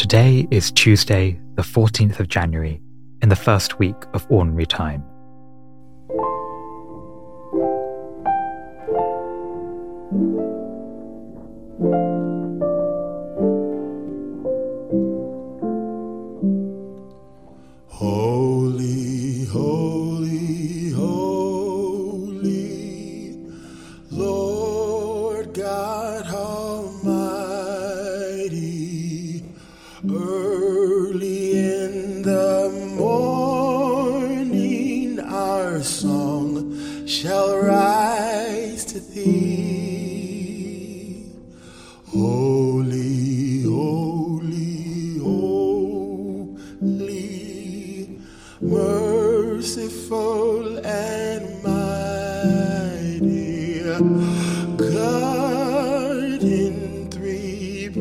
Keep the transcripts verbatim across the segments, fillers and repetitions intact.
Today is Tuesday, the fourteenth of January, in the first week of Ordinary Time. Holy, holy, holy, Lord God Almighty, early in the morning our song shall rise to thee. Holy, holy, holy, merciful and mighty, God in three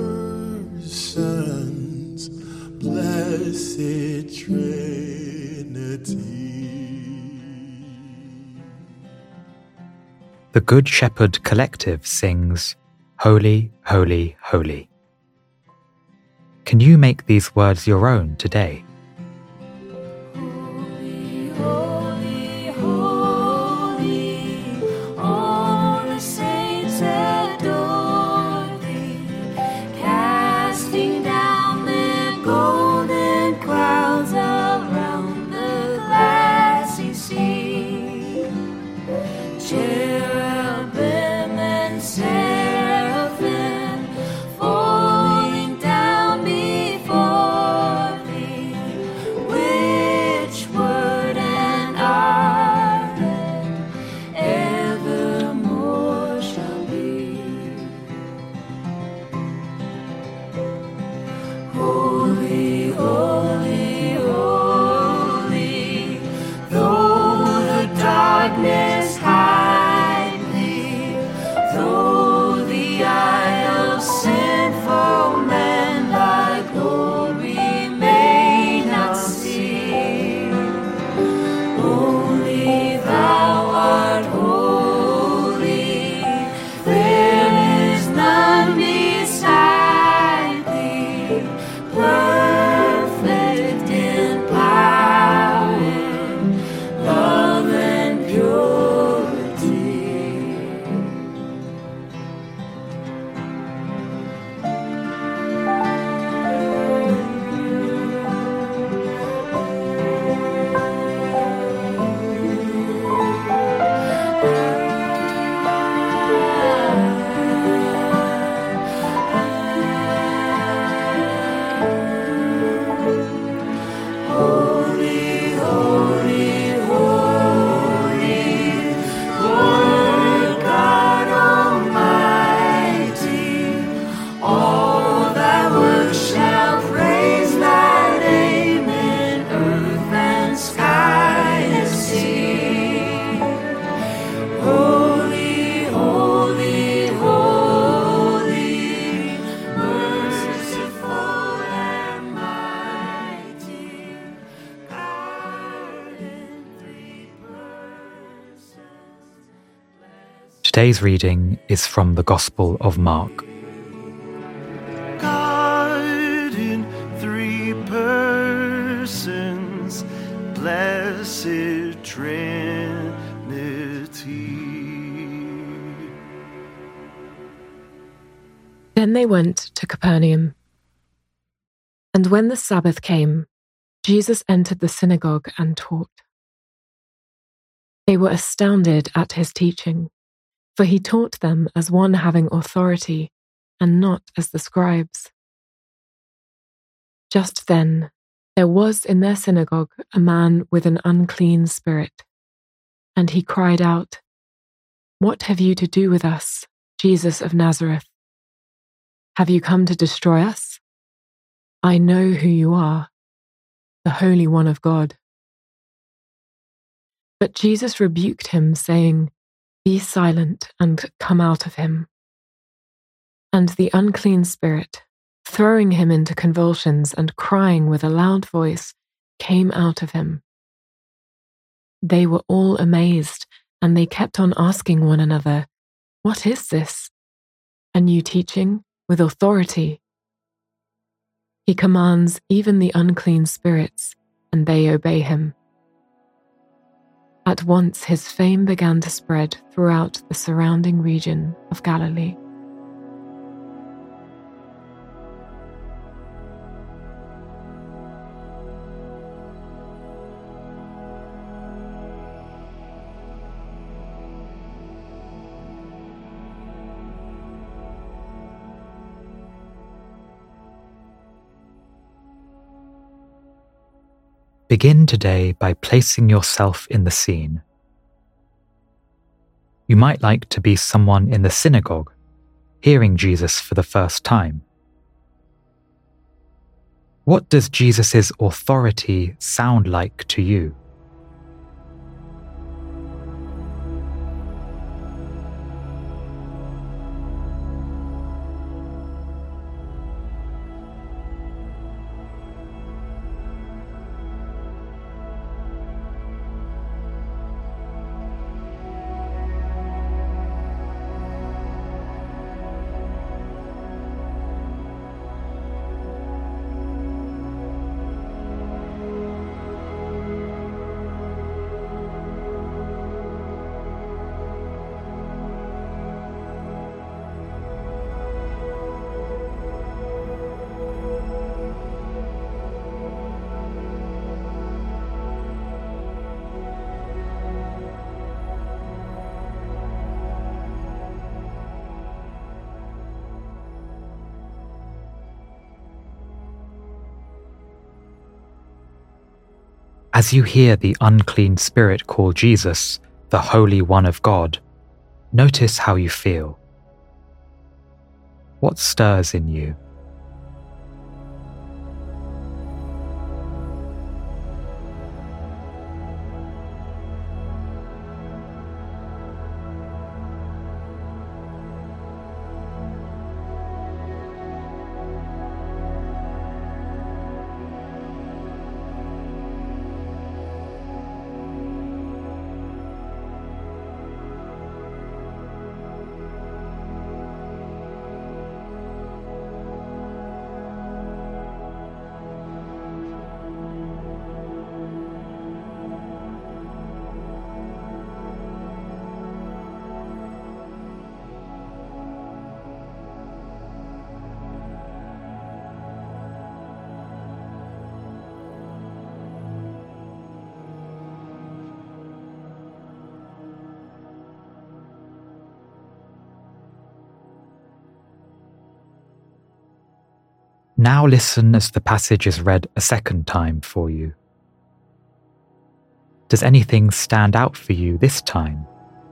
persons, blessed Trinity. The Good Shepherd Collective sings, Holy, Holy, Holy. Can you make these words your own today? Holy, holy, holy, all the saints adore thee, casting down their golden crowns around the glassy sea. Cherubim and seraphim falling down before thee, which word and ardent evermore shall be. Holy, holy, holy, though the darkness hide thee, though the eye of sinful men thy glory may not see, only thou art holy, there is none beside thee, perfect in power, love and purity. Holy, holy, holy, Lord God Almighty, all thy works shall praise thy name in earth and sky and sea. Holy, holy, holy, merciful and mighty, God in three persons, blessed. Today's reading is from the Gospel of Mark. God in three persons, blessed Trinity. Then they went to Capernaum. And when the Sabbath came, Jesus entered the synagogue and taught. They were astounded at his teaching, for he taught them as one having authority, and not as the scribes. Just then, there was in their synagogue a man with an unclean spirit, and he cried out, "What have you to do with us, Jesus of Nazareth? Have you come to destroy us? I know who you are, the Holy One of God." But Jesus rebuked him, saying, "Be silent and come out of him." And the unclean spirit, throwing him into convulsions and crying with a loud voice, came out of him. They were all amazed, and they kept on asking one another, "What is this? A new teaching with authority?" He commands even the unclean spirits, and they obey him. At once his fame began to spread throughout the surrounding region of Galilee. Begin today by placing yourself in the scene. You might like to be someone in the synagogue, hearing Jesus for the first time. What does Jesus' authority sound like to you? As you hear the unclean spirit call Jesus, the Holy One of God, notice how you feel. What stirs in you? Now listen as the passage is read a second time for you. Does anything stand out for you this time?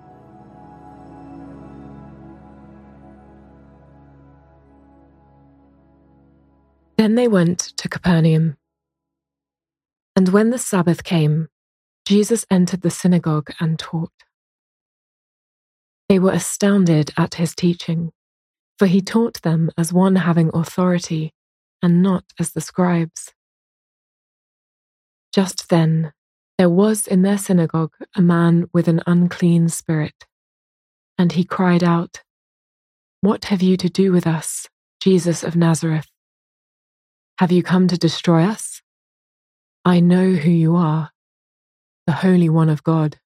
Then they went to Capernaum. And when the Sabbath came, Jesus entered the synagogue and taught. They were astounded at his teaching, for he taught them as one having authority and not as the scribes. Just then, there was in their synagogue a man with an unclean spirit, and he cried out, "What have you to do with us, Jesus of Nazareth? Have you come to destroy us? I know who you are, the Holy One of God."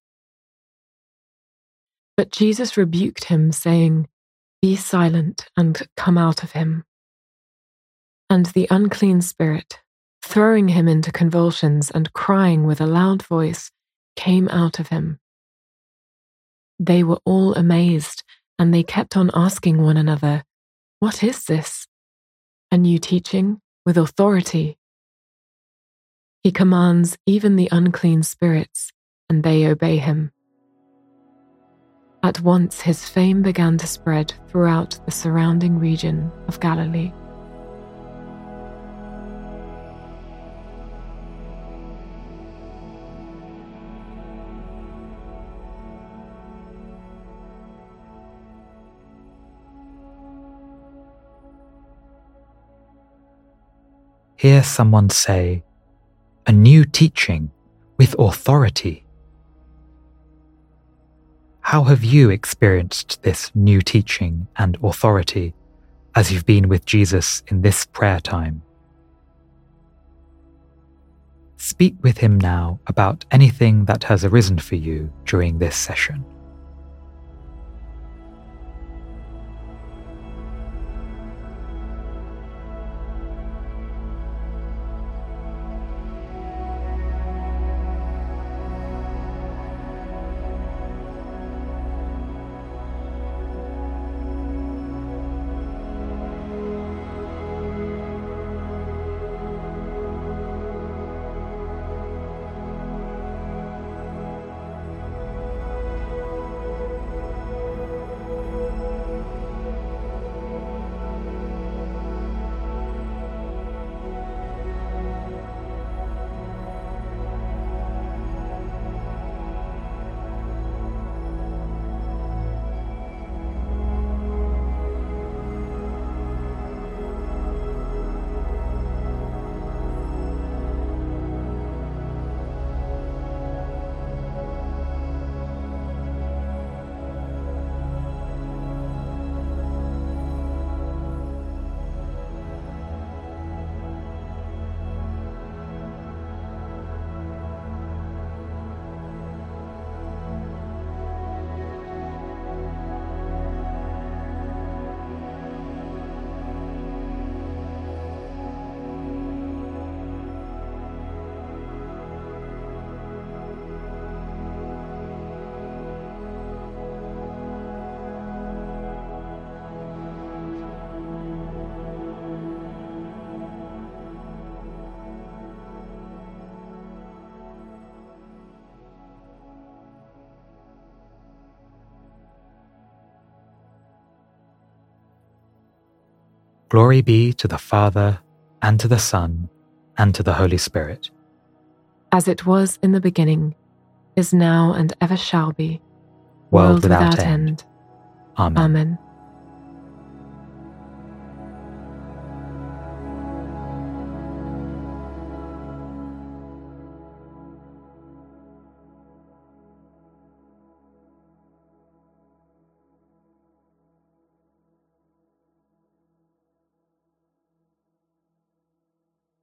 But Jesus rebuked him, saying, "Be silent and come out of him." And the unclean spirit, throwing him into convulsions and crying with a loud voice, came out of him. They were all amazed, and they kept on asking one another, "What is this? A new teaching with authority? He commands even the unclean spirits, and they obey him." At once his fame began to spread throughout the surrounding region of Galilee. Hear someone say, "A new teaching with authority." How have you experienced this new teaching and authority as you've been with Jesus in this prayer time? speak with him now about anything that has arisen for you during this session. Glory be to the Father, and to the Son, and to the Holy Spirit. As it was in the beginning, is now, and ever shall be, World without end. Amen. Amen.